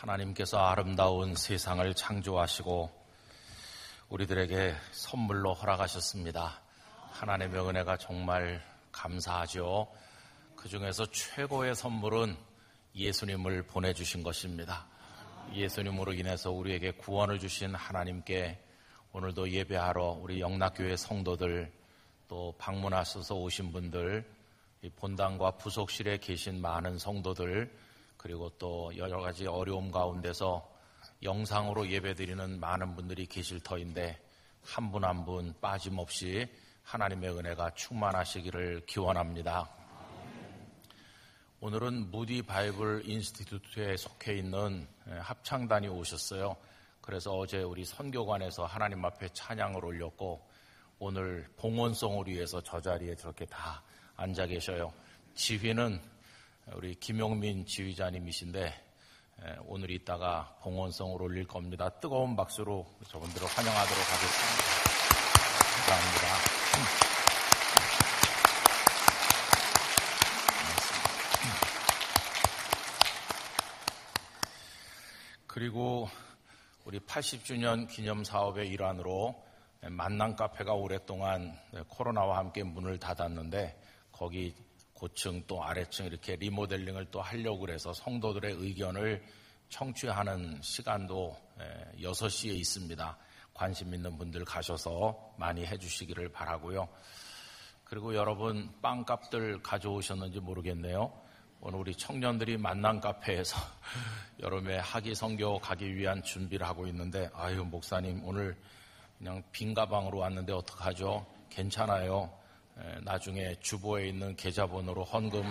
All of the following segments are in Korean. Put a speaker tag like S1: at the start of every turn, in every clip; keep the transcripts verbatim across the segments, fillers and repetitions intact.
S1: 하나님께서 아름다운 세상을 창조하시고 우리들에게 선물로 허락하셨습니다. 하나님의 은혜가 정말 감사하죠. 그 중에서 최고의 선물은 예수님을 보내주신 것입니다. 예수님으로 인해서 우리에게 구원을 주신 하나님께 오늘도 예배하러 우리 영락교회 성도들, 또 방문하셔서 오신 분들, 본당과 부속실에 계신 많은 성도들, 그리고 또 여러 가지 어려움 가운데서 영상으로 예배드리는 많은 분들이 계실 터인데 한 분 한 분 빠짐없이 하나님의 은혜가 충만하시기를 기원합니다. 오늘은 무디 바이블 인스티튜트에 속해 있는 합창단이 오셨어요. 그래서 어제 우리 선교관에서 하나님 앞에 찬양을 올렸고 오늘 봉헌송을 위해서 저 자리에 저렇게 다 앉아 계셔요. 지휘는 우리 김용민 지휘자님이신데 오늘 이따가 봉헌송을 올릴 겁니다. 뜨거운 박수로 저분들을 환영하도록 하겠습니다. 감사합니다. 그리고 우리 팔십 주년 기념 사업의 일환으로 만남 카페가 오랫동안 코로나와 함께 문을 닫았는데 거기 고층 또 아래층 이렇게 리모델링을 또 하려고 해서 성도들의 의견을 청취하는 시간도 여섯 시에 있습니다. 관심 있는 분들 가셔서 많이 해주시기를 바라고요. 그리고 여러분 빵값들 가져오셨는지 모르겠네요. 오늘 우리 청년들이 만남 카페에서 여름에 학위 선교 가기 위한 준비를 하고 있는데 아유 목사님 오늘 그냥 빈 가방으로 왔는데 어떡하죠? 괜찮아요. 나중에 주보에 있는 계좌번호로 헌금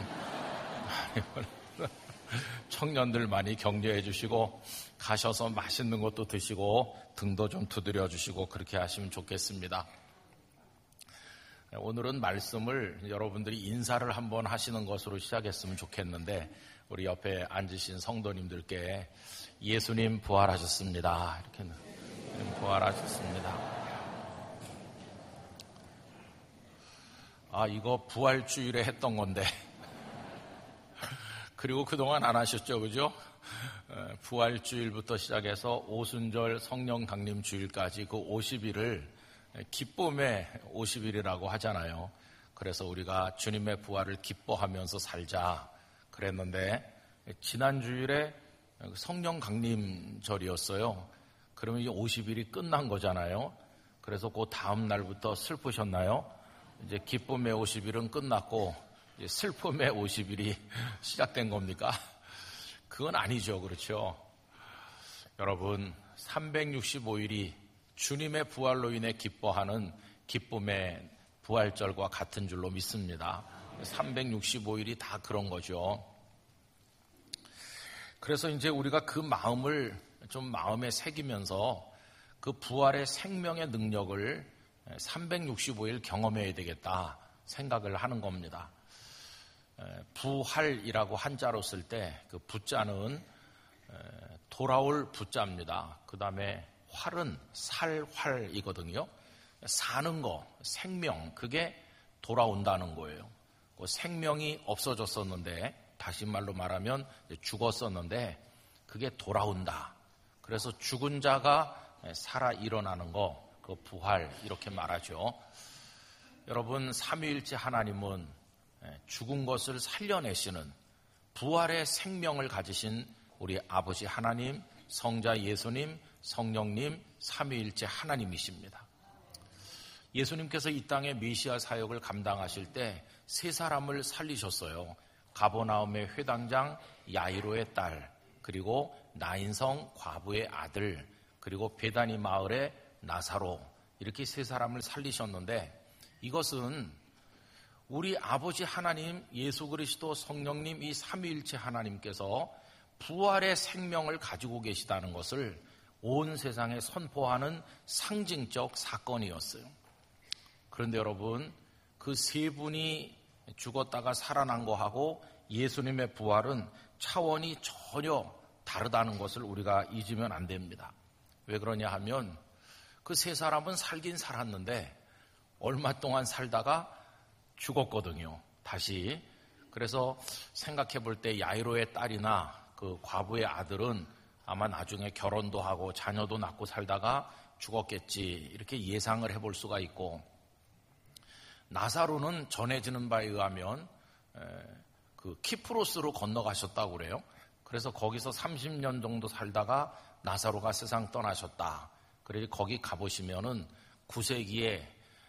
S1: 청년들 많이 격려해 주시고 가셔서 맛있는 것도 드시고 등도 좀 두드려 주시고 그렇게 하시면 좋겠습니다. 오늘은 말씀을 여러분들이 인사를 한번 하시는 것으로 시작했으면 좋겠는데 우리 옆에 앉으신 성도님들께 예수님 부활하셨습니다. 이렇게 부활하셨습니다. 아, 이거 부활주일에 했던 건데. 그리고 그동안 안 하셨죠, 그죠? 부활주일부터 시작해서 오순절 성령 강림 주일까지 그 오십 일을 기쁨의 오십 일이라고 하잖아요. 그래서 우리가 주님의 부활을 기뻐하면서 살자 그랬는데 지난 주일에 성령 강림절이었어요. 그러면 이 오십 일이 끝난 거잖아요. 그래서 그 다음 날부터 슬프셨나요? 이제 기쁨의 오십 일은 끝났고 이제 슬픔의 오십 일이 시작된 겁니까? 그건 아니죠. 그렇죠? 여러분 삼백육십오 일이 주님의 부활로 인해 기뻐하는 기쁨의 부활절과 같은 줄로 믿습니다. 삼백육십오 일이 다 그런 거죠. 그래서 이제 우리가 그 마음을 좀 마음에 새기면서 그 부활의 생명의 능력을 삼백육십오 일 경험해야 되겠다 생각을 하는 겁니다. 부활이라고 한자로 쓸 때 그 부자는 돌아올 부자입니다. 그 다음에 활은 살활이거든요. 사는 거, 생명, 그게 돌아온다는 거예요. 그 생명이 없어졌었는데 다시 말로 말하면 죽었었는데 그게 돌아온다. 그래서 죽은 자가 살아 일어나는 거, 그 부활 이렇게 말하죠. 여러분 삼위일체 하나님은 죽은 것을 살려내시는 부활의 생명을 가지신 우리 아버지 하나님, 성자 예수님, 성령님, 삼위일체 하나님이십니다. 예수님께서 이 땅의 메시아 사역을 감당하실 때 세 사람을 살리셨어요. 가버나움의 회당장 야이로의 딸, 그리고 나인성 과부의 아들, 그리고 베다니 마을의 나사로, 이렇게 세 사람을 살리셨는데 이것은 우리 아버지 하나님, 예수 그리스도, 성령님 이 삼위일체 하나님께서 부활의 생명을 가지고 계시다는 것을 온 세상에 선포하는 상징적 사건이었어요. 그런데 여러분, 그 세 분이 죽었다가 살아난 거하고 예수님의 부활은 차원이 전혀 다르다는 것을 우리가 잊으면 안 됩니다. 왜 그러냐 하면 그 세 사람은 살긴 살았는데 얼마 동안 살다가 죽었거든요. 다시. 그래서 생각해 볼 때 야이로의 딸이나 그 과부의 아들은 아마 나중에 결혼도 하고 자녀도 낳고 살다가 죽었겠지 이렇게 예상을 해볼 수가 있고, 나사로는 전해지는 바에 의하면 그 키프로스로 건너가셨다고 그래요. 그래서 거기서 삼십 년 정도 살다가 나사로가 세상 떠나셨다. 그래서 거기 가보시면은 구 세기에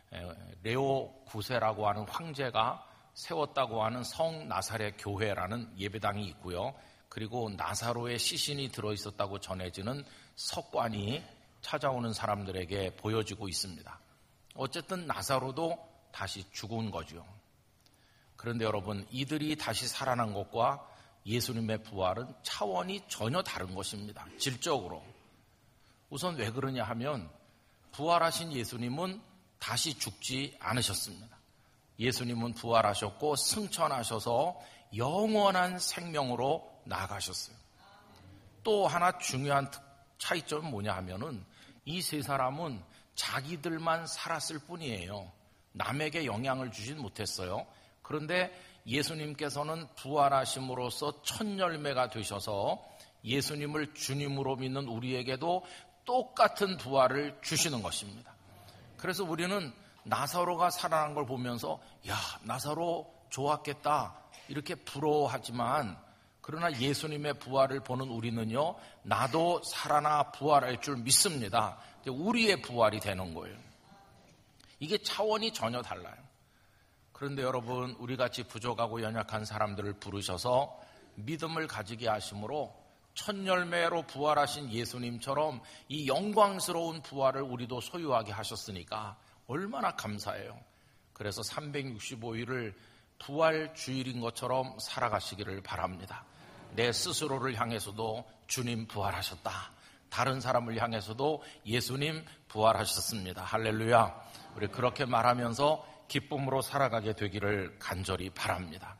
S1: 레오 구 세라고 하는 황제가 세웠다고 하는 성 나사렛 교회라는 예배당이 있고요. 그리고 나사로의 시신이 들어있었다고 전해지는 석관이 찾아오는 사람들에게 보여지고 있습니다. 어쨌든 나사로도 다시 죽은 거죠. 그런데 여러분, 이들이 다시 살아난 것과 예수님의 부활은 차원이 전혀 다른 것입니다. 질적으로. 우선 왜 그러냐 하면 부활하신 예수님은 다시 죽지 않으셨습니다. 예수님은 부활하셨고 승천하셔서 영원한 생명으로 나아가셨어요. 또 하나 중요한 차이점은 뭐냐 하면은 이 세 사람은 자기들만 살았을 뿐이에요. 남에게 영향을 주진 못했어요. 그런데 예수님께서는 부활하심으로써 첫 열매가 되셔서 예수님을 주님으로 믿는 우리에게도 똑같은 부활을 주시는 것입니다. 그래서 우리는 나사로가 살아난 걸 보면서 야, 나사로 좋았겠다 이렇게 부러워하지만, 그러나 예수님의 부활을 보는 우리는요, 나도 살아나 부활할 줄 믿습니다. 우리의 부활이 되는 거예요. 이게 차원이 전혀 달라요. 그런데 여러분, 우리같이 부족하고 연약한 사람들을 부르셔서 믿음을 가지게 하심으로 첫 열매로 부활하신 예수님처럼 이 영광스러운 부활을 우리도 소유하게 하셨으니까 얼마나 감사해요. 그래서 삼백육십오 일을 부활 주일인 것처럼 살아가시기를 바랍니다. 내 스스로를 향해서도 주님 부활하셨다. 다른 사람을 향해서도 예수님 부활하셨습니다. 할렐루야. 우리 그렇게 말하면서 기쁨으로 살아가게 되기를 간절히 바랍니다.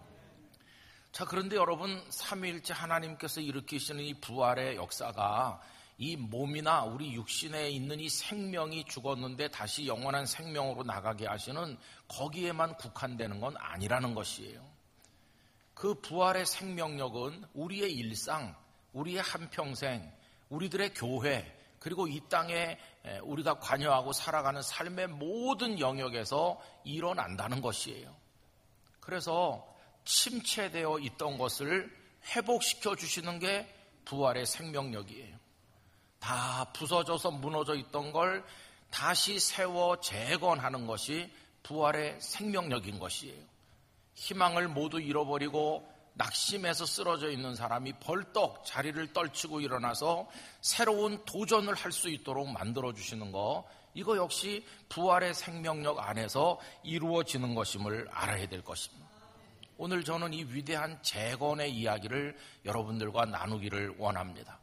S1: 자, 그런데 여러분, 삼위일체 하나님께서 일으키시는 이 부활의 역사가 이 몸이나 우리 육신에 있는 이 생명이 죽었는데 다시 영원한 생명으로 나가게 하시는 거기에만 국한되는 건 아니라는 것이에요. 그 부활의 생명력은 우리의 일상, 우리의 한평생, 우리들의 교회, 그리고 이 땅에 우리가 관여하고 살아가는 삶의 모든 영역에서 일어난다는 것이에요. 그래서 침체되어 있던 것을 회복시켜 주시는 게 부활의 생명력이에요. 다 부서져서 무너져 있던 걸 다시 세워 재건하는 것이 부활의 생명력인 것이에요. 희망을 모두 잃어버리고 낙심해서 쓰러져 있는 사람이 벌떡 자리를 떨치고 일어나서 새로운 도전을 할 수 있도록 만들어주시는 거, 이거 역시 부활의 생명력 안에서 이루어지는 것임을 알아야 될 것입니다. 오늘 저는 이 위대한 재건의 이야기를 여러분들과 나누기를 원합니다.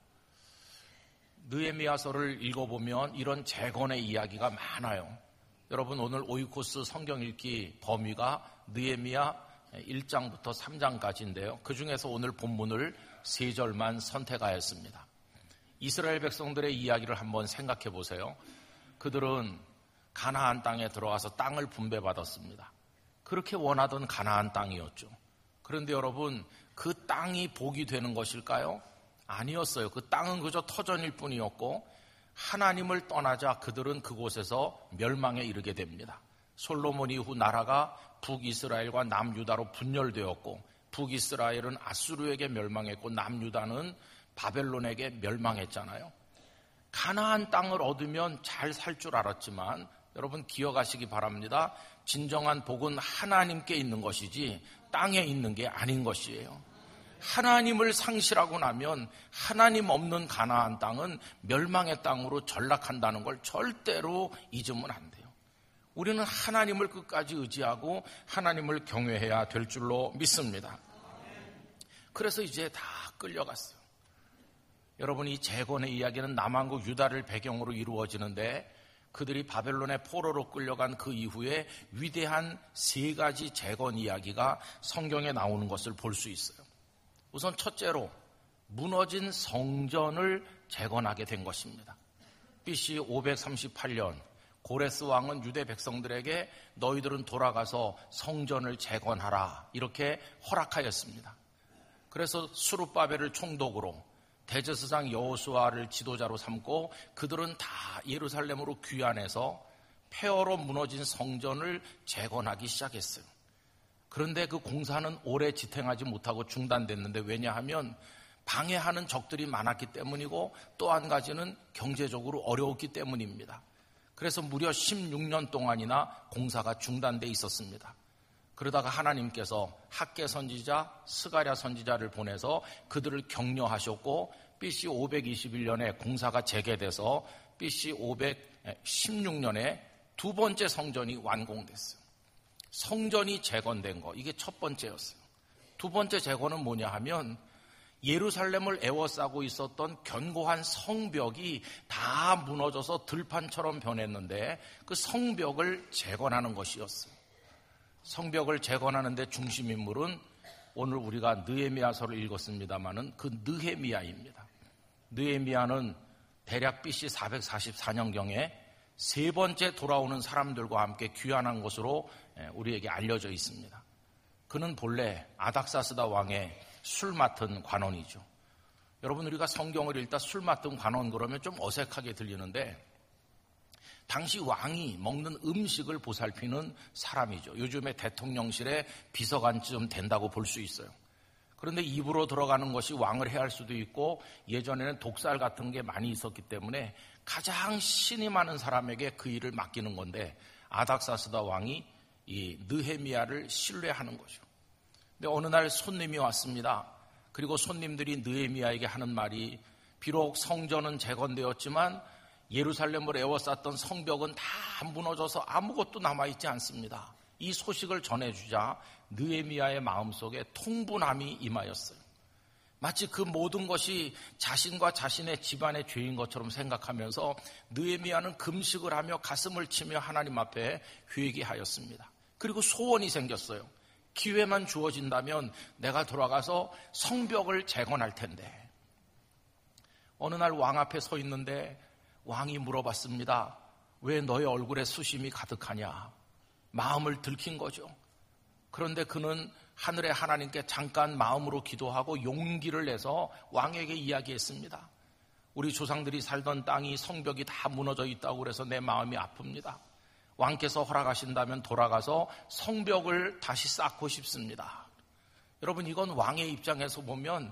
S1: 느헤미야서를 읽어보면 이런 재건의 이야기가 많아요. 여러분, 오늘 오이코스 성경 읽기 범위가 느헤미야 일 장부터 삼 장까지인데요. 그 중에서 오늘 본문을 세 절만 선택하였습니다. 이스라엘 백성들의 이야기를 한번 생각해 보세요. 그들은 가나안 땅에 들어가서 땅을 분배받았습니다. 그렇게 원하던 가나안 땅이었죠. 그런데 여러분, 그 땅이 복이 되는 것일까요? 아니었어요. 그 땅은 그저 터전일 뿐이었고 하나님을 떠나자 그들은 그곳에서 멸망에 이르게 됩니다. 솔로몬 이후 나라가 북이스라엘과 남유다로 분열되었고, 북이스라엘은 아수르에게 멸망했고 남유다는 바벨론에게 멸망했잖아요. 가나안 땅을 얻으면 잘 살 줄 알았지만 여러분 기억하시기 바랍니다. 진정한 복은 하나님께 있는 것이지 땅에 있는 게 아닌 것이에요. 하나님을 상실하고 나면 하나님 없는 가나안 땅은 멸망의 땅으로 전락한다는 걸 절대로 잊으면 안 돼요. 우리는 하나님을 끝까지 의지하고 하나님을 경외해야 될 줄로 믿습니다. 그래서 이제 다 끌려갔어요. 여러분, 이 재건의 이야기는 남한국 유다를 배경으로 이루어지는데 그들이 바벨론의 포로로 끌려간 그 이후에 위대한 세 가지 재건 이야기가 성경에 나오는 것을 볼 수 있어요. 우선 첫째로 무너진 성전을 재건하게 된 것입니다. 비씨 오백삼십팔 년 고레스 왕은 유대 백성들에게 너희들은 돌아가서 성전을 재건하라 이렇게 허락하였습니다. 그래서 수룹바벨을 총독으로 대제사장 여호수아를 지도자로 삼고 그들은 다 예루살렘으로 귀환해서 폐허로 무너진 성전을 재건하기 시작했어요. 그런데 그 공사는 오래 지탱하지 못하고 중단됐는데, 왜냐하면 방해하는 적들이 많았기 때문이고 또 한 가지는 경제적으로 어려웠기 때문입니다. 그래서 무려 십육 년 동안이나 공사가 중단돼 있었습니다. 그러다가 하나님께서 학개 선지자, 스가랴 선지자를 보내서 그들을 격려하셨고 비씨 오백이십일 년에 공사가 재개돼서 비씨 오백십육 년에 두 번째 성전이 완공됐어요. 성전이 재건된 거, 이게 첫 번째였어요. 두 번째 재건은 뭐냐 하면 예루살렘을 에워싸고 있었던 견고한 성벽이 다 무너져서 들판처럼 변했는데 그 성벽을 재건하는 것이었어요. 성벽을 재건하는 데 중심 인물은 오늘 우리가 느헤미야서를 읽었습니다마는 그 느헤미야입니다. 느헤미야는 대략 비씨 사백사십사 년경에 세 번째 돌아오는 사람들과 함께 귀환한 것으로 우리에게 알려져 있습니다. 그는 본래 아닥사스다 왕의 술 맡은 관원이죠. 여러분, 우리가 성경을 읽다 술 맡은 관원 그러면 좀 어색하게 들리는데 당시 왕이 먹는 음식을 보살피는 사람이죠. 요즘에 대통령실에 비서관쯤 된다고 볼 수 있어요. 그런데 입으로 들어가는 것이 왕을 해할 수도 있고 예전에는 독살 같은 게 많이 있었기 때문에 가장 신이 많은 사람에게 그 일을 맡기는 건데 아닥사스다 왕이 이 느헤미야를 신뢰하는 거죠. 근데 어느 날 손님이 왔습니다. 그리고 손님들이 느헤미야에게 하는 말이, 비록 성전은 재건되었지만 예루살렘을 에워쌌던 성벽은 다 무너져서 아무것도 남아있지 않습니다. 이 소식을 전해주자 느헤미야의 마음속에 통분함이 임하였어요. 마치 그 모든 것이 자신과 자신의 집안의 죄인 것처럼 생각하면서 느헤미야는 금식을 하며 가슴을 치며 하나님 앞에 회개하였습니다. 그리고 소원이 생겼어요. 기회만 주어진다면 내가 돌아가서 성벽을 재건할 텐데. 어느 날 왕 앞에 서 있는데 왕이 물어봤습니다. 왜 너의 얼굴에 수심이 가득하냐? 마음을 들킨 거죠. 그런데 그는 하늘의 하나님께 잠깐 마음으로 기도하고 용기를 내서 왕에게 이야기했습니다. 우리 조상들이 살던 땅이 성벽이 다 무너져 있다고 그래서 내 마음이 아픕니다. 왕께서 허락하신다면 돌아가서 성벽을 다시 쌓고 싶습니다. 여러분, 이건 왕의 입장에서 보면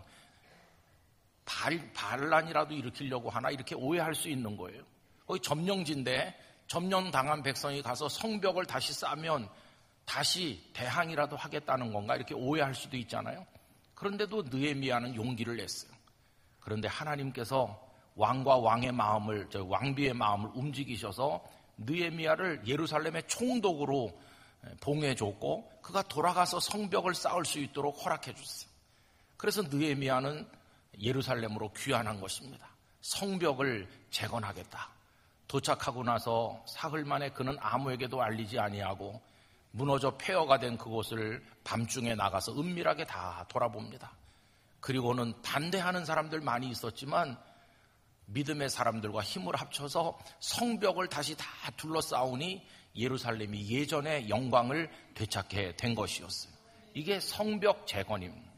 S1: 발, 반란이라도 일으키려고 하나 이렇게 오해할 수 있는 거예요. 거기 점령지인데 점령당한 백성이 가서 성벽을 다시 쌓으면 다시 대항이라도 하겠다는 건가 이렇게 오해할 수도 있잖아요. 그런데도 느헤미야는 용기를 냈어요. 그런데 하나님께서 왕과 왕의 마음을, 저 왕비의 마음을 움직이셔서 느헤미야를 예루살렘의 총독으로 봉해줬고 그가 돌아가서 성벽을 쌓을 수 있도록 허락해 줬어요. 그래서 느헤미야는 예루살렘으로 귀환한 것입니다. 성벽을 재건하겠다. 도착하고 나서 사흘 만에 그는 아무에게도 알리지 아니하고 무너져 폐허가 된 그곳을 밤중에 나가서 은밀하게 다 돌아봅니다. 그리고는 반대하는 사람들 많이 있었지만 믿음의 사람들과 힘을 합쳐서 성벽을 다시 다 둘러싸우니 예루살렘이 예전의 영광을 되찾게 된 것이었어요. 이게 성벽 재건입니다.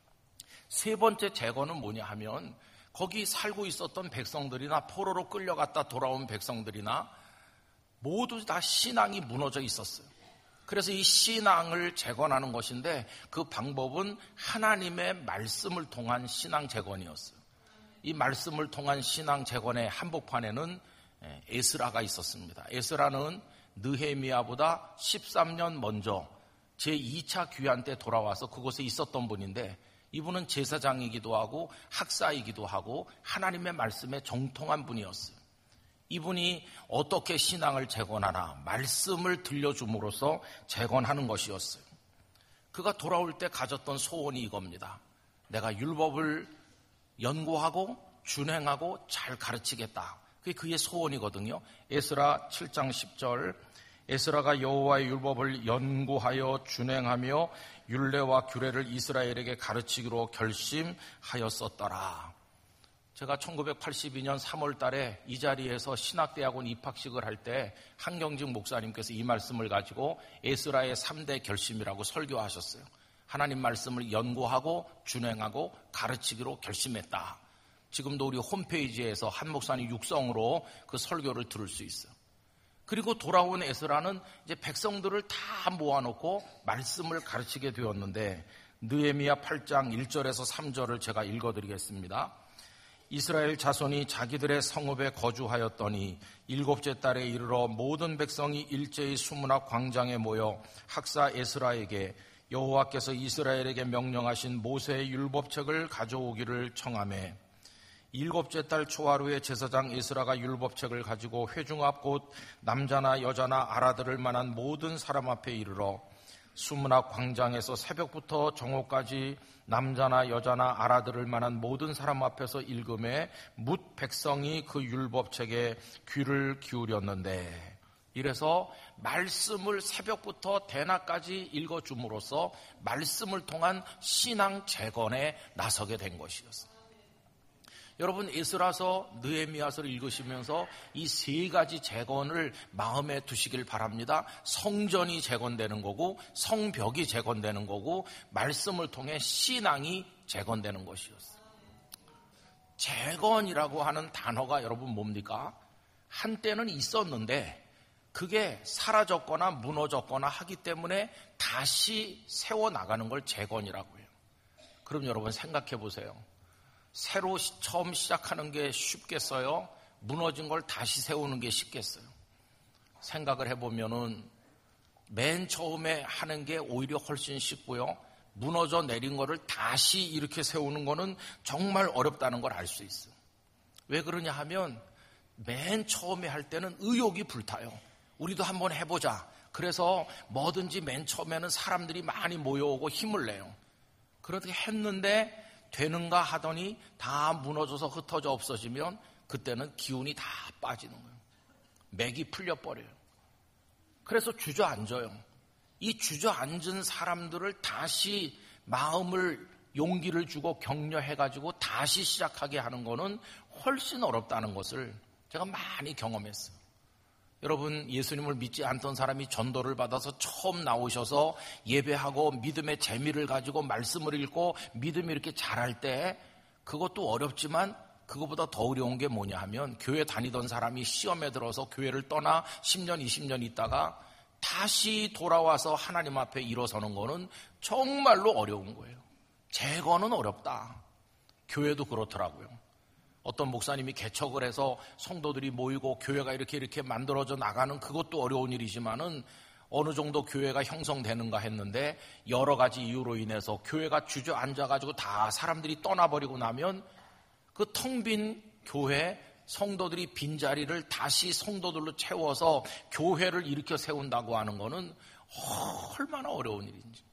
S1: 세 번째 재건은 뭐냐 하면 거기 살고 있었던 백성들이나 포로로 끌려갔다 돌아온 백성들이나 모두 다 신앙이 무너져 있었어요. 그래서 이 신앙을 재건하는 것인데 그 방법은 하나님의 말씀을 통한 신앙 재건이었어요. 이 말씀을 통한 신앙 재건의 한복판에는 에스라가 있었습니다. 에스라는 느헤미야보다 십삼 년 먼저 제이 차 귀환 때 돌아와서 그곳에 있었던 분인데 이분은 제사장이기도 하고 학사이기도 하고 하나님의 말씀에 정통한 분이었어요. 이분이 어떻게 신앙을 재건하나 말씀을 들려줌으로써 재건하는 것이었어요. 그가 돌아올 때 가졌던 소원이 이겁니다. 내가 율법을 연구하고 준행하고 잘 가르치겠다. 그게 그의 소원이거든요. 에스라 칠 장 십 절 에스라가 여호와의 율법을 연구하여 준행하며 율례와 규례를 이스라엘에게 가르치기로 결심하였었더라. 제가 천구백팔십이 년 삼월 달에 이 자리에서 신학대학원 입학식을 할 때 한경직 목사님께서 이 말씀을 가지고 에스라의 삼 대 결심이라고 설교하셨어요. 하나님 말씀을 연구하고 준행하고 가르치기로 결심했다. 지금도 우리 홈페이지에서 한 목사님 육성으로 그 설교를 들을 수 있어요. 그리고 돌아온 에스라는 이제 백성들을 다 모아놓고 말씀을 가르치게 되었는데, 느헤미야 팔 장 일 절에서 삼 절을 제가 읽어드리겠습니다. 이스라엘 자손이 자기들의 성읍에 거주하였더니 일곱째 달에 이르러 모든 백성이 일제히 수문학 광장에 모여 학사 에스라에게 여호와께서 이스라엘에게 명령하신 모세의 율법책을 가져오기를 청하매, 일곱째 달 초하루에 제사장 에스라가 율법책을 가지고 회중 앞 곧 남자나 여자나 알아들을 만한 모든 사람 앞에 이르러 수문학 광장에서 새벽부터 정오까지 남자나 여자나 알아들을 만한 모든 사람 앞에서 읽음에 뭇 백성이 그 율법책에 귀를 기울였는데, 이래서 말씀을 새벽부터 대낮까지 읽어줌으로써 말씀을 통한 신앙 재건에 나서게 된 것이었어요. 여러분, 에스라서, 느헤미야서를 읽으시면서 이 세 가지 재건을 마음에 두시길 바랍니다. 성전이 재건되는 거고, 성벽이 재건되는 거고, 말씀을 통해 신앙이 재건되는 것이었어요. 재건이라고 하는 단어가 여러분 뭡니까? 한때는 있었는데 그게 사라졌거나 무너졌거나 하기 때문에 다시 세워나가는 걸 재건이라고 해요. 그럼 여러분 생각해 보세요. 새로 처음 시작하는 게 쉽겠어요? 무너진 걸 다시 세우는 게 쉽겠어요? 생각을 해보면은 맨 처음에 하는 게 오히려 훨씬 쉽고요. 무너져 내린 거를 다시 이렇게 세우는 거는 정말 어렵다는 걸 알 수 있어요. 왜 그러냐 하면 맨 처음에 할 때는 의욕이 불타요. 우리도 한번 해보자. 그래서 뭐든지 맨 처음에는 사람들이 많이 모여오고 힘을 내요. 그렇게 했는데 되는가 하더니 다 무너져서 흩어져 없어지면 그때는 기운이 다 빠지는 거예요. 맥이 풀려버려요. 그래서 주저앉아요. 이 주저앉은 사람들을 다시 마음을 용기를 주고 격려해가지고 다시 시작하게 하는 거는 훨씬 어렵다는 것을 제가 많이 경험했어요. 여러분, 예수님을 믿지 않던 사람이 전도를 받아서 처음 나오셔서 예배하고 믿음의 재미를 가지고 말씀을 읽고 믿음이 이렇게 자랄 때 그것도 어렵지만 그것보다 더 어려운 게 뭐냐 하면 교회 다니던 사람이 시험에 들어서 교회를 떠나 십 년, 이십 년 있다가 다시 돌아와서 하나님 앞에 일어서는 거는 정말로 어려운 거예요. 재건은 어렵다. 교회도 그렇더라고요. 어떤 목사님이 개척을 해서 성도들이 모이고 교회가 이렇게 이렇게 만들어져 나가는 그것도 어려운 일이지만은 어느 정도 교회가 형성되는가 했는데 여러 가지 이유로 인해서 교회가 주저앉아가지고 다 사람들이 떠나버리고 나면 그 텅 빈 교회 성도들이 빈자리를 다시 성도들로 채워서 교회를 일으켜 세운다고 하는 거는 얼마나 어려운 일인지.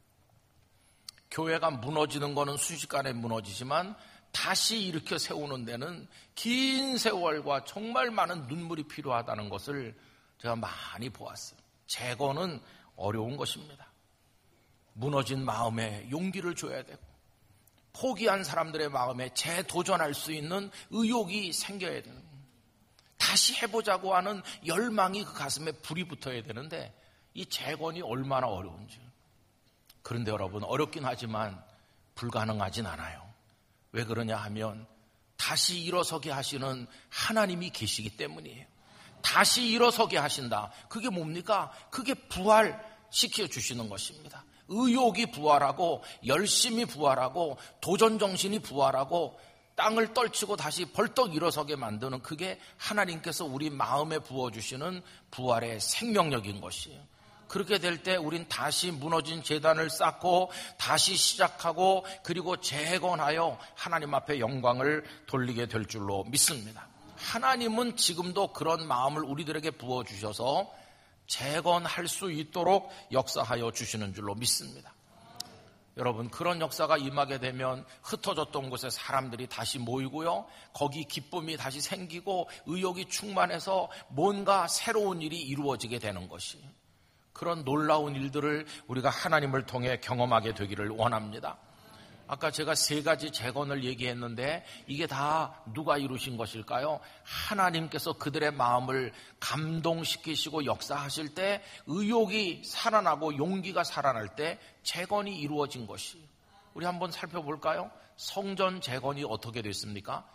S1: 교회가 무너지는 거는 순식간에 무너지지만 다시 일으켜 세우는 데는 긴 세월과 정말 많은 눈물이 필요하다는 것을 제가 많이 보았어요. 재건은 어려운 것입니다. 무너진 마음에 용기를 줘야 되고 포기한 사람들의 마음에 재도전할 수 있는 의욕이 생겨야 되는 거예요. 다시 해보자고 하는 열망이 그 가슴에 불이 붙어야 되는데 이 재건이 얼마나 어려운지. 그런데 여러분, 어렵긴 하지만 불가능하진 않아요. 왜 그러냐 하면 다시 일어서게 하시는 하나님이 계시기 때문이에요. 다시 일어서게 하신다. 그게 뭡니까? 그게 부활시켜 주시는 것입니다. 의욕이 부활하고 열심히 부활하고 도전정신이 부활하고 땅을 떨치고 다시 벌떡 일어서게 만드는 그게 하나님께서 우리 마음에 부어주시는 부활의 생명력인 것이에요. 그렇게 될 때 우린 다시 무너진 제단을 쌓고 다시 시작하고 그리고 재건하여 하나님 앞에 영광을 돌리게 될 줄로 믿습니다. 하나님은 지금도 그런 마음을 우리들에게 부어주셔서 재건할 수 있도록 역사하여 주시는 줄로 믿습니다. 여러분, 그런 역사가 임하게 되면 흩어졌던 곳에 사람들이 다시 모이고요. 거기 기쁨이 다시 생기고 의욕이 충만해서 뭔가 새로운 일이 이루어지게 되는 것이, 그런 놀라운 일들을 우리가 하나님을 통해 경험하게 되기를 원합니다. 아까 제가 세 가지 재건을 얘기했는데 이게 다 누가 이루신 것일까요? 하나님께서 그들의 마음을 감동시키시고 역사하실 때 의욕이 살아나고 용기가 살아날 때 재건이 이루어진 것이. 우리 한번 살펴볼까요? 성전 재건이 어떻게 됐습니까?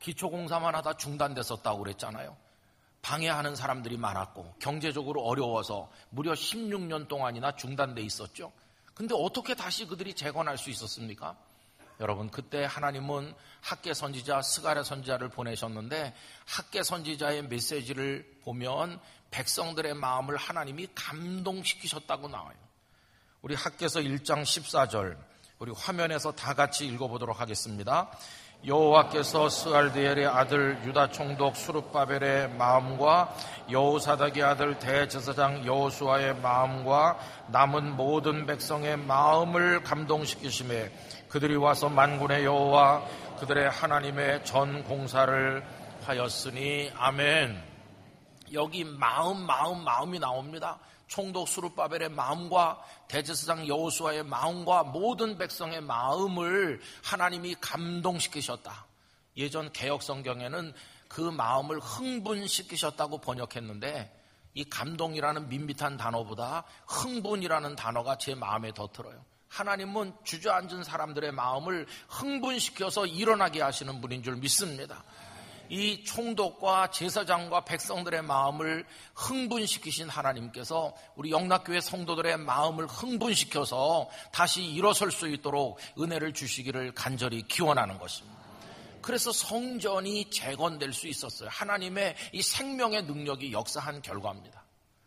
S1: 기초공사만 하다 중단됐었다고 그랬잖아요. 방해하는 사람들이 많았고 경제적으로 어려워서 무려 십육 년 동안이나 중단돼 있었죠. 근데 어떻게 다시 그들이 재건할 수 있었습니까? 여러분, 그때 하나님은 학개 선지자 스가랴 선지자를 보내셨는데 학개 선지자의 메시지를 보면 백성들의 마음을 하나님이 감동시키셨다고 나와요. 우리 학개서 일 장 십사 절, 우리 화면에서 다 같이 읽어보도록 하겠습니다. 여호와께서 스알디엘의 아들 유다 총독 수룹바벨의 마음과 여호사닥의 아들 대제사장 여호수아의 마음과 남은 모든 백성의 마음을 감동시키심에 그들이 와서 만군의 여호와 그들의 하나님의 전 공사를 하였으니. 아멘. 여기 마음 마음 마음이 나옵니다. 총독 수룹바벨의 마음과 대제사장 여호수아의 마음과 모든 백성의 마음을 하나님이 감동시키셨다. 예전 개역 성경에는 그 마음을 흥분시키셨다고 번역했는데 이 감동이라는 밋밋한 단어보다 흥분이라는 단어가 제 마음에 더 들어요. 하나님은 주저앉은 사람들의 마음을 흥분시켜서 일어나게 하시는 분인 줄 믿습니다. 이 총독과 제사장과 백성들의 마음을 흥분시키신 하나님께서 우리 영락교회 성도들의 마음을 흥분시켜서 다시 일어설 수 있도록 은혜를 주시기를 간절히 기원하는 것입니다. 그래서 성전이 재건될 수 있었어요. 하나님의 이 생명의 능력이 역사한 결과입니다.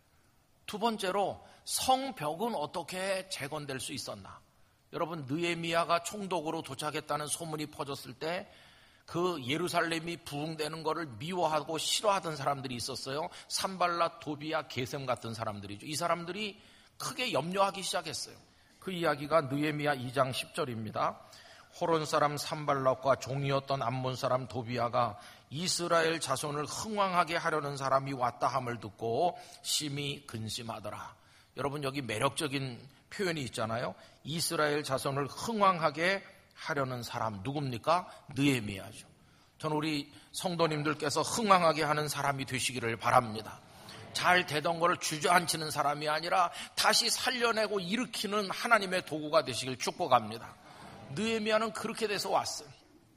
S1: 두 번째로 성벽은 어떻게 재건될 수 있었나? 여러분, 느헤미야가 총독으로 도착했다는 소문이 퍼졌을 때 그 예루살렘이 부흥되는 것을 미워하고 싫어하던 사람들이 있었어요. 산발랏, 도비야, 게셈 같은 사람들이죠. 이 사람들이 크게 염려하기 시작했어요. 그 이야기가 느헤미야 이 장 십 절입니다. 호론 사람 산발랏과 종이었던 암몬 사람 도비야가 이스라엘 자손을 흥왕하게 하려는 사람이 왔다 함을 듣고 심히 근심하더라. 여러분, 여기 매력적인 표현이 있잖아요. 이스라엘 자손을 흥왕하게 하려는 사람 누굽니까? 느헤미야죠. 저는 우리 성도님들께서 흥왕하게 하는 사람이 되시기를 바랍니다. 잘 되던 것을 주저앉히는 사람이 아니라 다시 살려내고 일으키는 하나님의 도구가 되시길 축복합니다. 느헤미야는 그렇게 돼서 왔어요.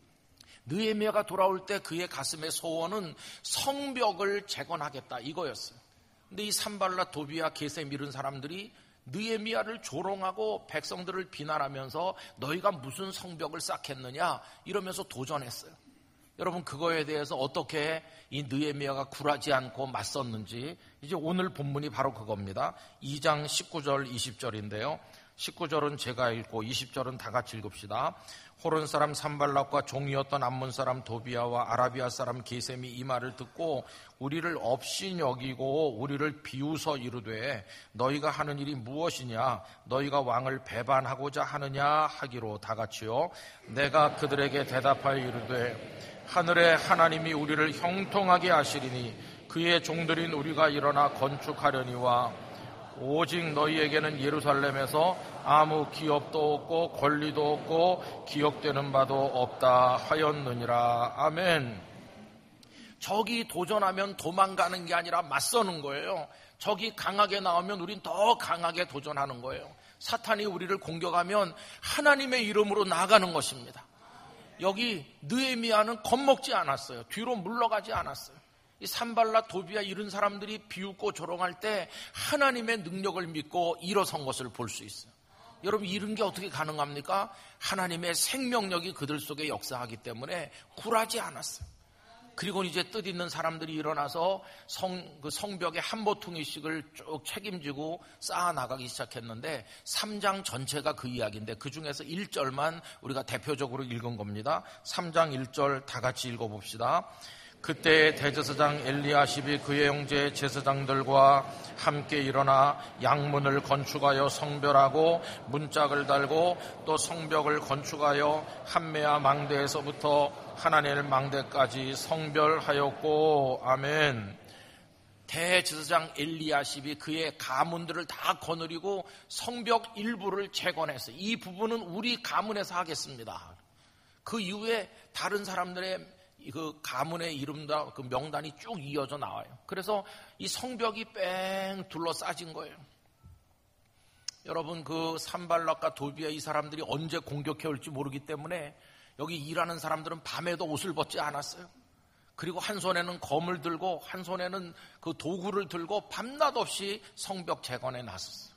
S1: 느헤미야가 돌아올 때 그의 가슴의 소원은 성벽을 재건하겠다 이거였어요. 근데 이 산발랏, 도비야, 게셈 이런 사람들이 느헤미야를 조롱하고 백성들을 비난하면서 너희가 무슨 성벽을 쌓겠느냐 이러면서 도전했어요. 여러분, 그거에 대해서 어떻게 이 느헤미야가 굴하지 않고 맞섰는지 이제 오늘 본문이 바로 그겁니다. 이 장 십구 절 이십 절인데요. 십구 절은 제가 읽고 이십 절은 다 같이 읽읍시다. 호론 사람 산발랏과 종이었던 암몬 사람 도비야와 아라비아 사람 게셈이 이 말을 듣고 우리를 업신여기고 우리를 비웃어 이르되 너희가 하는 일이 무엇이냐? 너희가 왕을 배반하고자 하느냐 하기로 다 같이요. 내가 그들에게 대답하여 이르되 하늘의 하나님이 우리를 형통하게 하시리니 그의 종들인 우리가 일어나 건축하려니와 오직 너희에게는 예루살렘에서 아무 기업도 없고 권리도 없고 기억되는 바도 없다 하였느니라. 아멘. 적이 도전하면 도망가는 게 아니라 맞서는 거예요. 적이 강하게 나오면 우린 더 강하게 도전하는 거예요. 사탄이 우리를 공격하면 하나님의 이름으로 나아가는 것입니다. 여기 느헤미야는 겁먹지 않았어요. 뒤로 물러가지 않았어요. 이 산발랏, 도비야 이런 사람들이 비웃고 조롱할 때 하나님의 능력을 믿고 일어선 것을 볼 수 있어요. 여러분, 이런 게 어떻게 가능합니까? 하나님의 생명력이 그들 속에 역사하기 때문에 굴하지 않았어요. 그리고 이제 뜻있는 사람들이 일어나서 성, 그 성벽의 한 모퉁이씩을 쭉 책임지고 쌓아나가기 시작했는데 삼 장 전체가 그 이야기인데 그 중에서 일 절만 우리가 대표적으로 읽은 겁니다. 삼 장 일 절 다 같이 읽어봅시다. 그때 대제사장 엘리야십이 그의 형제 제사장들과 함께 일어나 양문을 건축하여 성별하고 문짝을 달고 또 성벽을 건축하여 한메아 망대에서부터 하나넬 망대까지 성별하였고. 아멘. 대제사장 엘리야십이 그의 가문들을 다 거느리고 성벽 일부를 재건했어요. 이 부분은 우리 가문에서 하겠습니다. 그 이후에 다른 사람들의 그 가문의 이름과 그 명단이 쭉 이어져 나와요. 그래서 이 성벽이 뺑 둘러싸진 거예요. 여러분, 그 산발랏과 도비야 이 사람들이 언제 공격해 올지 모르기 때문에 여기 일하는 사람들은 밤에도 옷을 벗지 않았어요. 그리고 한 손에는 검을 들고 한 손에는 그 도구를 들고 밤낮 없이 성벽 재건에 나섰어요.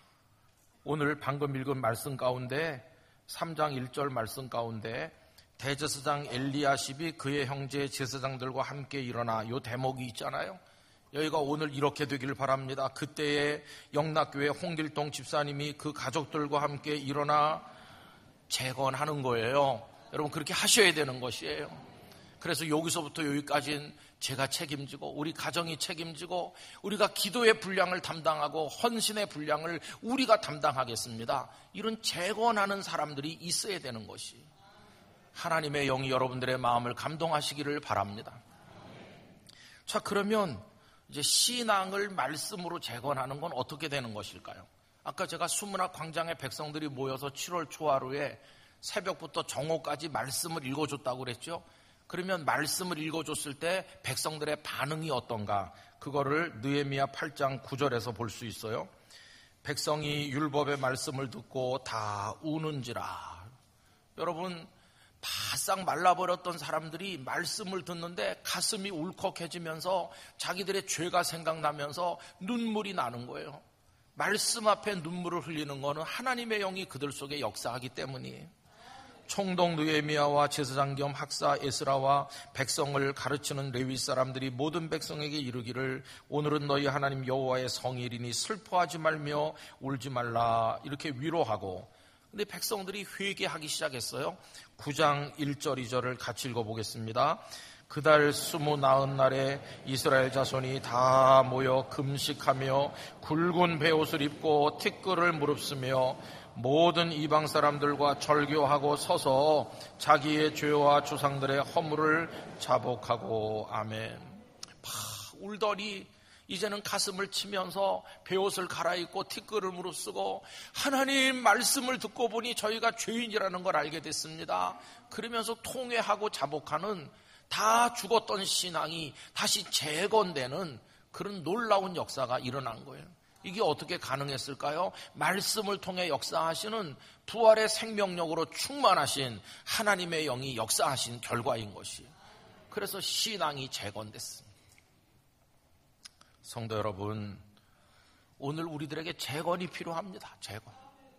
S1: 오늘 방금 읽은 말씀 가운데 삼 장 일 절 말씀 가운데 대제사장 엘리야십이 그의 형제 제사장들과 함께 일어나 요 대목이 있잖아요. 여기가 오늘 이렇게 되기를 바랍니다. 그때에 영락교회 홍길동 집사님이 그 가족들과 함께 일어나 재건하는 거예요. 여러분 그렇게 하셔야 되는 것이에요. 그래서 여기서부터 여기까지는 제가 책임지고 우리 가정이 책임지고 우리가 기도의 분량을 담당하고 헌신의 분량을 우리가 담당하겠습니다. 이런 재건하는 사람들이 있어야 되는 것이 하나님의 영이 여러분들의 마음을 감동하시기를 바랍니다. 자, 그러면 이제 신앙을 말씀으로 재건하는 건 어떻게 되는 것일까요? 아까 제가 수문학 광장에 백성들이 모여서 칠월 초하루에 새벽부터 정오까지 말씀을 읽어줬다고 그랬죠. 그러면 말씀을 읽어줬을 때 백성들의 반응이 어떤가? 그거를 느헤미야 팔 장 구 절에서 볼 수 있어요. 백성이 율법의 말씀을 듣고 다 우는지라. 여러분 바싹 말라버렸던 사람들이 말씀을 듣는데 가슴이 울컥해지면서 자기들의 죄가 생각나면서 눈물이 나는 거예요. 말씀 앞에 눈물을 흘리는 거는 하나님의 영이 그들 속에 역사하기 때문이에요. 총독 느헤미야와 제사장 겸 학사 에스라와 백성을 가르치는 레위 사람들이 모든 백성에게 이르기를 오늘은 너희 하나님 여호와의 성일이니 슬퍼하지 말며 울지 말라 이렇게 위로하고, 근데 백성들이 회개하기 시작했어요. 구 장 일 절 이 절을 같이 읽어보겠습니다. 그달 스무 나흔 날에 이스라엘 자손이 다 모여 금식하며 굵은 베옷을 입고 티끌을 무릅쓰며 모든 이방 사람들과 절교하고 서서 자기의 죄와 조상들의 허물을 자복하고 아멘. 파, 울더니 이제는 가슴을 치면서 베옷을 갈아입고 티끌을 무릅쓰고 하나님 말씀을 듣고 보니 저희가 죄인이라는 걸 알게 됐습니다. 그러면서 통회하고 자복하는, 다 죽었던 신앙이 다시 재건되는 그런 놀라운 역사가 일어난 거예요. 이게 어떻게 가능했을까요? 말씀을 통해 역사하시는 부활의 생명력으로 충만하신 하나님의 영이 역사하신 결과인 것이에요. 그래서 신앙이 재건됐습니다. 성도 여러분, 오늘 우리들에게 재건이 필요합니다. 재건.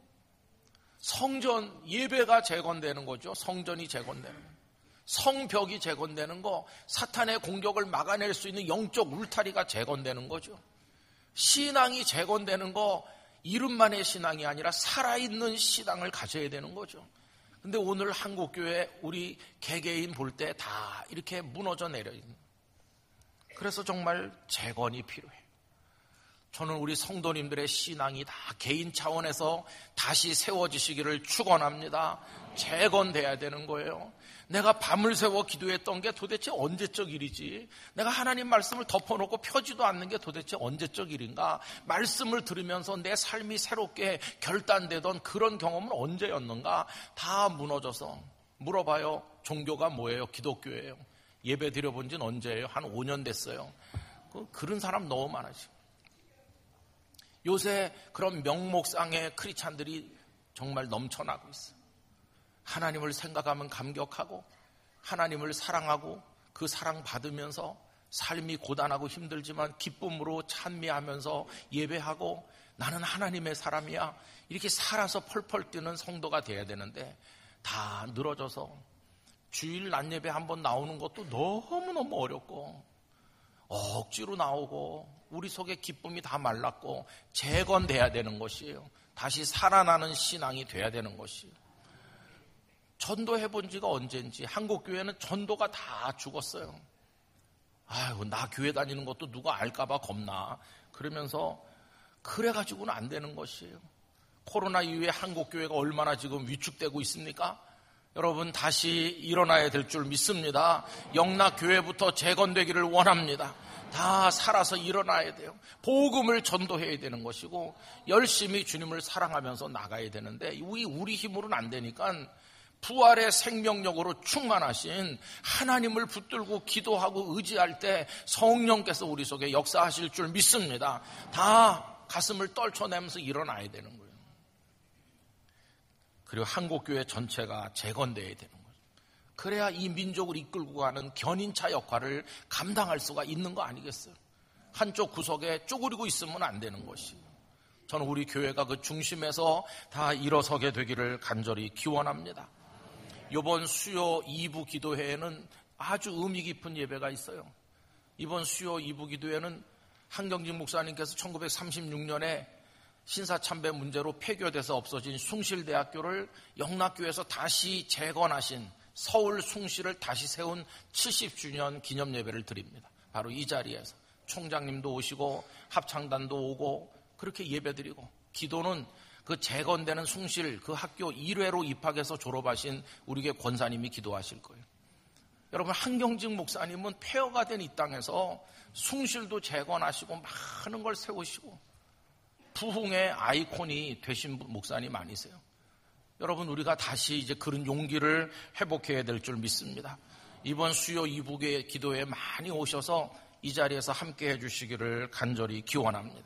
S1: 성전 예배가 재건되는 거죠. 성전이 재건되는 거예요. 성벽이 재건되는 거, 사탄의 공격을 막아낼 수 있는 영적 울타리가 재건되는 거죠. 신앙이 재건되는 거 이름만의 신앙이 아니라 살아있는 신앙을 가져야 되는 거죠. 근데 오늘 한국교회 우리 개개인 볼 때 다 이렇게 무너져 내려 있는, 그래서 정말 재건이 필요해요. 저는 우리 성도님들의 신앙이 다 개인 차원에서 다시 세워지시기를 축원합니다. 재건돼야 되는 거예요. 내가 밤을 새워 기도했던 게 도대체 언제적 일이지? 내가 하나님 말씀을 덮어놓고 펴지도 않는 게 도대체 언제적 일인가? 말씀을 들으면서 내 삶이 새롭게 결단되던 그런 경험은 언제였는가? 다 무너져서 물어봐요. 종교가 뭐예요? 기독교예요. 예배 드려본 지는 언제예요? 한 오 년 됐어요. 그런 사람 너무 많아지고. 요새 그런 명목상의 크리스찬들이 정말 넘쳐나고 있어요. 하나님을 생각하면 감격하고 하나님을 사랑하고 그 사랑 받으면서 삶이 고단하고 힘들지만 기쁨으로 찬미하면서 예배하고 나는 하나님의 사람이야 이렇게 살아서 펄펄 뛰는 성도가 돼야 되는데 다 늘어져서 주일 낮 예배 한번 나오는 것도 너무너무 어렵고 억지로 나오고 우리 속에 기쁨이 다 말랐고 재건돼야 되는 것이에요. 다시 살아나는 신앙이 돼야 되는 것이에요. 전도해본 지가 언젠지 한국교회는 전도가 다 죽었어요. 아유, 나 교회 다니는 것도 누가 알까봐 겁나. 그러면서 그래가지고는 안 되는 것이에요. 코로나 이후에 한국교회가 얼마나 지금 위축되고 있습니까? 여러분 다시 일어나야 될 줄 믿습니다. 영락교회부터 재건되기를 원합니다. 다 살아서 일어나야 돼요. 복음을 전도해야 되는 것이고 열심히 주님을 사랑하면서 나가야 되는데 우리, 우리 힘으로는 안 되니까 부활의 생명력으로 충만하신 하나님을 붙들고 기도하고 의지할 때 성령께서 우리 속에 역사하실 줄 믿습니다. 다 가슴을 떨쳐내면서 일어나야 되는 거예요. 그리고 한국교회 전체가 재건되어야 되는 거예요. 그래야 이 민족을 이끌고 가는 견인차 역할을 감당할 수가 있는 거 아니겠어요? 한쪽 구석에 쪼그리고 있으면 안 되는 것이에요. 저는 우리 교회가 그 중심에서 다 일어서게 되기를 간절히 기원합니다. 이번 수요 이 부 기도회에는 아주 의미 깊은 예배가 있어요. 이번 수요 이 부 기도회는 한경직 목사님께서 천구백삼십육 년에 신사참배 문제로 폐교돼서 없어진 숭실대학교를 영락교에서 다시 재건하신 서울 숭실을 다시 세운 칠십 주년 기념 예배를 드립니다. 바로 이 자리에서 총장님도 오시고 합창단도 오고 그렇게 예배드리고, 기도는 그 재건되는 숭실 그 학교 일 회로 입학해서 졸업하신 우리 교회 권사님이 기도하실 거예요. 여러분, 한경직 목사님은 폐허가 된 이 땅에서 숭실도 재건하시고 많은 걸 세우시고 부흥의 아이콘이 되신 목사님 아니세요? 여러분, 우리가 다시 이제 그런 용기를 회복해야 될 줄 믿습니다. 이번 수요 이 부의 기도에 많이 오셔서 이 자리에서 함께 해주시기를 간절히 기원합니다.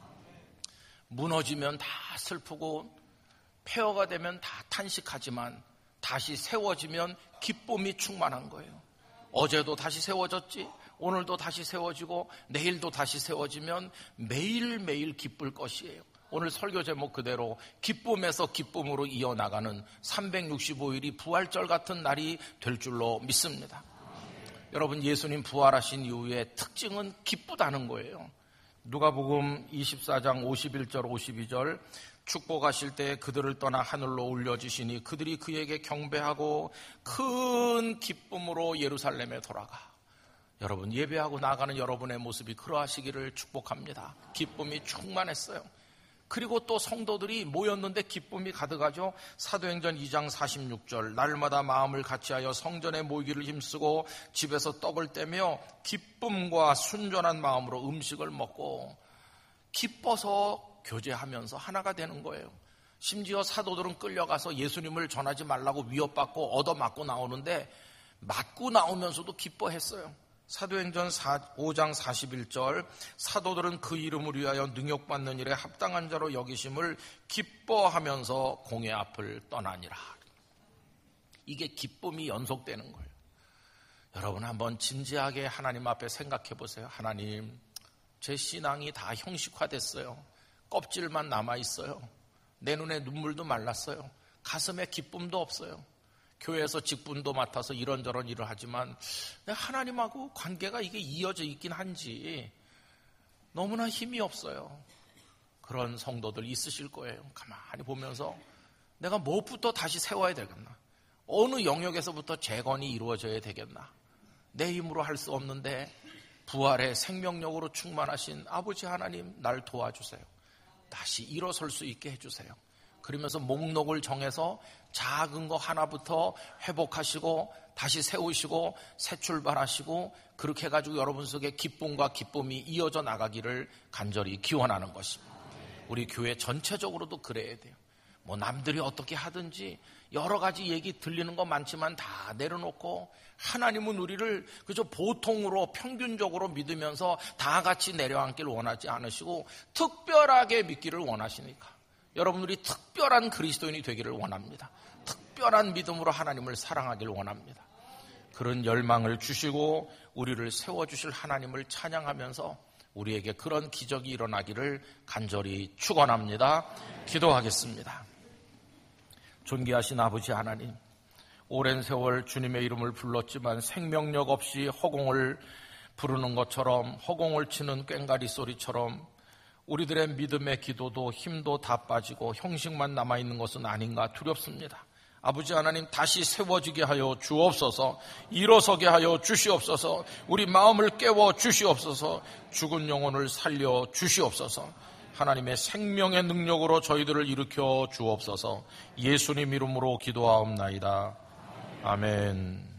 S1: 무너지면 다 슬프고 폐허가 되면 다 탄식하지만 다시 세워지면 기쁨이 충만한 거예요. 어제도 다시 세워졌지, 오늘도 다시 세워지고 내일도 다시 세워지면 매일매일 기쁠 것이에요. 오늘 설교 제목 그대로 기쁨에서 기쁨으로 이어나가는 삼백육십오 일이 부활절 같은 날이 될 줄로 믿습니다. 여러분, 예수님 부활하신 이후에 특징은 기쁘다는 거예요. 누가복음 이십사 장 오십일 절 오십이 절, 축복하실 때 그들을 떠나 하늘로 올려주시니 그들이 그에게 경배하고 큰 기쁨으로 예루살렘에 돌아가. 여러분, 예배하고 나가는 여러분의 모습이 그러하시기를 축복합니다. 기쁨이 충만했어요. 그리고 또 성도들이 모였는데 기쁨이 가득하죠. 사도행전 이 장 사십육 절, 날마다 마음을 같이하여 성전에 모이기를 힘쓰고 집에서 떡을 떼며 기쁨과 순전한 마음으로 음식을 먹고 기뻐서 교제하면서 하나가 되는 거예요. 심지어 사도들은 끌려가서 예수님을 전하지 말라고 위협받고 얻어맞고 나오는데 맞고 나오면서도 기뻐했어요. 사도행전 오 장 사십일 절, 사도들은 그 이름을 위하여 능욕받는 일에 합당한 자로 여기심을 기뻐하면서 공회 앞을 떠나니라. 이게 기쁨이 연속되는 거예요. 여러분, 한번 진지하게 하나님 앞에 생각해 보세요. 하나님, 제 신앙이 다 형식화됐어요. 껍질만 남아있어요. 내 눈에 눈물도 말랐어요. 가슴에 기쁨도 없어요. 교회에서 직분도 맡아서 이런저런 일을 하지만 하나님하고 관계가 이게 이어져 있긴 한지 너무나 힘이 없어요. 그런 성도들 있으실 거예요. 가만히 보면서 내가 무엇부터 다시 세워야 되겠나? 어느 영역에서부터 재건이 이루어져야 되겠나? 내 힘으로 할 수 없는데 부활의 생명력으로 충만하신 아버지 하나님, 날 도와주세요. 다시 일어설 수 있게 해주세요. 그러면서 목록을 정해서 작은 거 하나부터 회복하시고 다시 세우시고 새 출발하시고 그렇게 해가지고 여러분 속에 기쁨과 기쁨이 이어져 나가기를 간절히 기원하는 것입니다. 우리 교회 전체적으로도 그래야 돼요. 뭐 남들이 어떻게 하든지 여러 가지 얘기 들리는 거 많지만 다 내려놓고 하나님은 우리를 그저 보통으로 평균적으로 믿으면서 다 같이 내려앉기를 원하지 않으시고 특별하게 믿기를 원하시니까 여러분들이 특별한 그리스도인이 되기를 원합니다. 특별한 믿음으로 하나님을 사랑하기를 원합니다. 그런 열망을 주시고 우리를 세워주실 하나님을 찬양하면서 우리에게 그런 기적이 일어나기를 간절히 축원합니다. 기도하겠습니다. 존귀하신 아버지 하나님, 오랜 세월 주님의 이름을 불렀지만 생명력 없이 허공을 부르는 것처럼, 허공을 치는 꽹과리 소리처럼 우리들의 믿음의 기도도 힘도 다 빠지고 형식만 남아있는 것은 아닌가 두렵습니다. 아버지 하나님, 다시 세워지게 하여 주옵소서. 일어서게 하여 주시옵소서. 우리 마음을 깨워 주시옵소서. 죽은 영혼을 살려 주시옵소서. 하나님의 생명의 능력으로 저희들을 일으켜 주옵소서. 예수님 이름으로 기도하옵나이다. 아멘.